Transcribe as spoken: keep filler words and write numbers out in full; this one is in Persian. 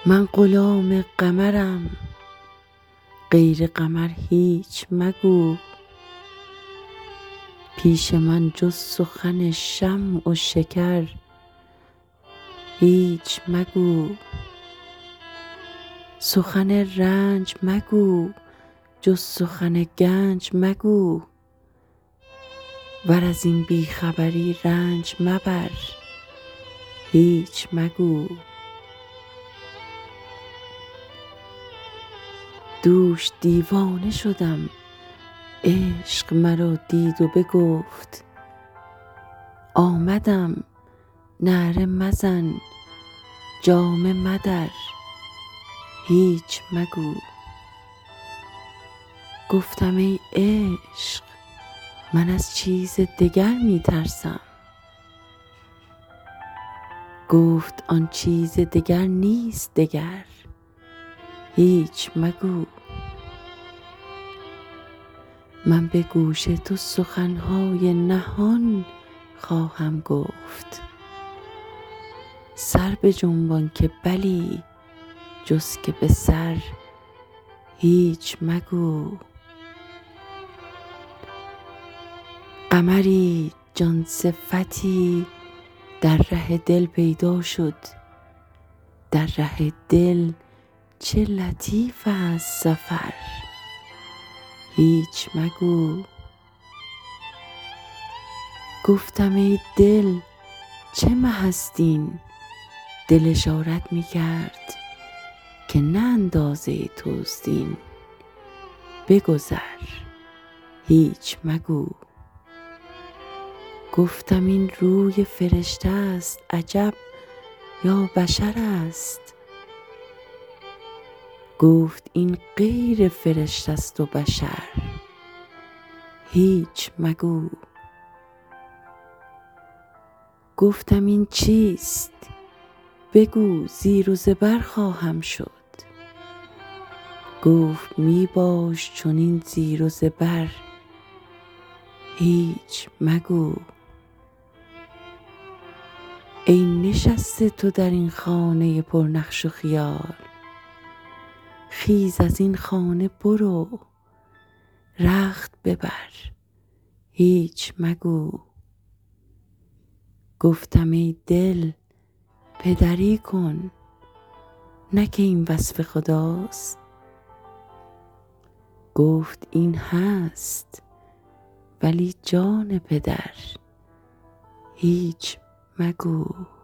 من غلام قمرم، غیر قمر هیچ مگو. پیش من جز سخن شمع و شکر هیچ مگو. سخن رنج مگو جز سخن گنج مگو. ور از این بی خبری رنج مبر هیچ مگو. دوش دیوانه شدم، عشق مرا دید و بگفت آمدم نعره مزن جامه مدر هیچ مگو. گفتم ای عشق من از چیز دگر می ترسم. گفت آن چیز دگر نیست دگر هیچ مگو. من به گوش تو سخنهای نهان خواهم گفت. سر بجنبان که بلی جز که به سر هیچ مگو. قمری جان صفتی در ره دل پیدا شد. در ره دل چه لطیف است سفر هیچ مگو. گفتم ای دل چه مه است این؟ دل اشارت می کرد که نه اندازه توست این. بگذر هیچ مگو. گفتم این روی فرشته است عجب یا بشر است؟ گفت این غیر فرشته است و بشر هیچ مگو. گفتم این چیست؟ بگو زیر و زبر خواهم شد. گفت می باش چنین زیر و زبر هیچ مگو. ای نشسته تو در این خانه پرنقش و خیال، خیز از این خانه برو رخت ببر هیچ مگو. گفتم ای دل پدری کن نه که این وصف خداست. گفت این هست ولی جان پدر هیچ مگو.